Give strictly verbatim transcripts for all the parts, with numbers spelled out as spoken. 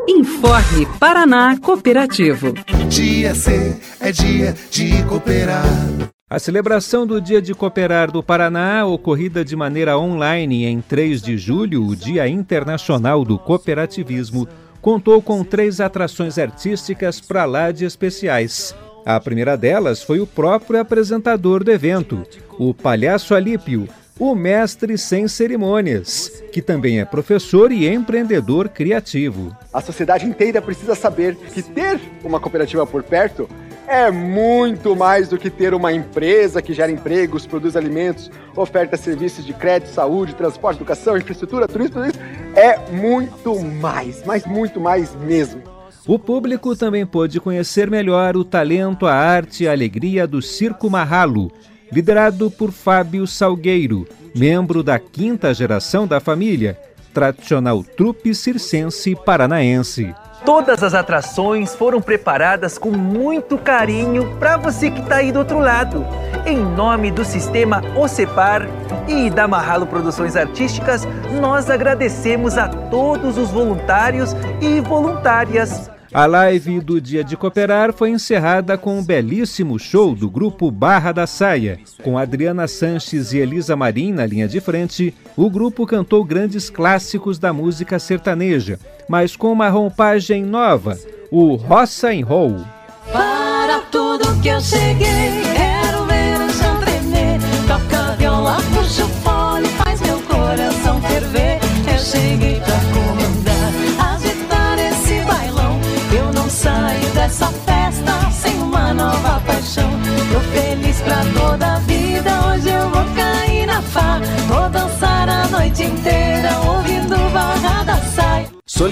Informe Paraná Cooperativo. Dia C é dia de cooperar. A celebração do Dia de Cooperar do Paraná, ocorrida de maneira online em três de julho, o Dia Internacional do Cooperativismo, contou com três atrações artísticas para lá de especiais. A primeira delas foi o próprio apresentador do evento, o Palhaço Alípio, o mestre sem cerimônias, que também é professor e empreendedor criativo. A sociedade inteira precisa saber que ter uma cooperativa por perto é muito mais do que ter uma empresa que gera empregos, produz alimentos, oferta serviços de crédito, saúde, transporte, educação, infraestrutura, turismo, tudo isso. É muito mais, mas muito mais mesmo. O público também pôde conhecer melhor o talento, a arte e a alegria do Circo Marralo, liderado por Fábio Salgueiro, membro da quinta geração da família, tradicional trupe circense paranaense. Todas as atrações foram preparadas com muito carinho para você que está aí do outro lado. Em nome do Sistema OCEPAR e da Marralo Produções Artísticas, nós agradecemos a todos os voluntários e voluntárias. A live do Dia de Cooperar foi encerrada com um belíssimo show do grupo Barra da Saia. Com Adriana Sanches e Elisa Marim na linha de frente, o grupo cantou grandes clássicos da música sertaneja, mas com uma roupagem nova, o Roça em Roll. Para tudo que eu cheguei, quero ver o chão tremer. Toca viola, puxa o fole, faz meu coração ferver. Eu cheguei pra comandar, agitar esse bailão. Eu não saio dessa festa sem uma nova paixão. Tô feliz pra toda a vida, hoje eu vou cair na farra. Vou dançar a noite inteira, ouvindo Barra da Saia.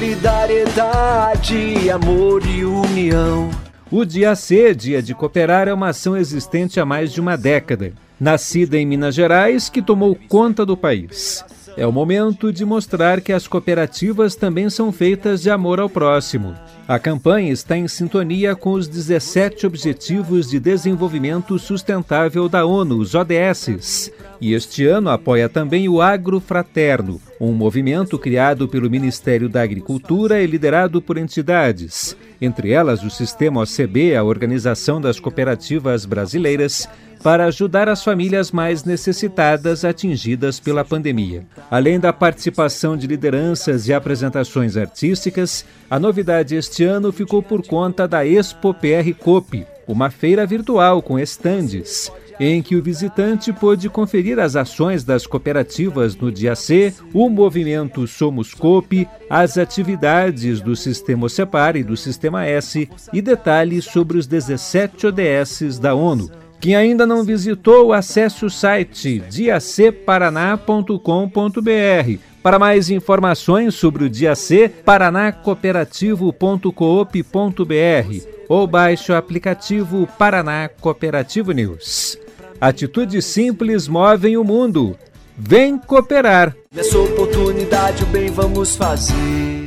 Solidariedade, amor e união. O Dia C, Dia de Cooperar, é uma ação existente há mais de uma década. Nascida em Minas Gerais, que tomou conta do país. É o momento de mostrar que as cooperativas também são feitas de amor ao próximo. A campanha está em sintonia com os dezessete Objetivos de Desenvolvimento Sustentável da ONU, os O D S, e este ano apoia também o Agro Fraterno, um movimento criado pelo Ministério da Agricultura e liderado por entidades, entre elas o Sistema O C B, a Organização das Cooperativas Brasileiras, para ajudar as famílias mais necessitadas atingidas pela pandemia. Além da participação de lideranças e apresentações artísticas, a novidade este ano ficou por conta da Expo P R Coop, uma feira virtual com estandes, em que o visitante pôde conferir as ações das cooperativas no Dia C, o movimento Somos Coop, as atividades do Sistema OCEPAR e do Sistema S e detalhes sobre os dezessete O D S da ONU. Quem ainda não visitou, acesse o site dia c paraná ponto com ponto b r. Para mais informações sobre o Dia C, paraná cooperativo ponto coop ponto b r ou baixe o aplicativo Paraná Cooperativo News. Atitudes simples movem o mundo. Vem cooperar! Nessa oportunidade o bem vamos fazer.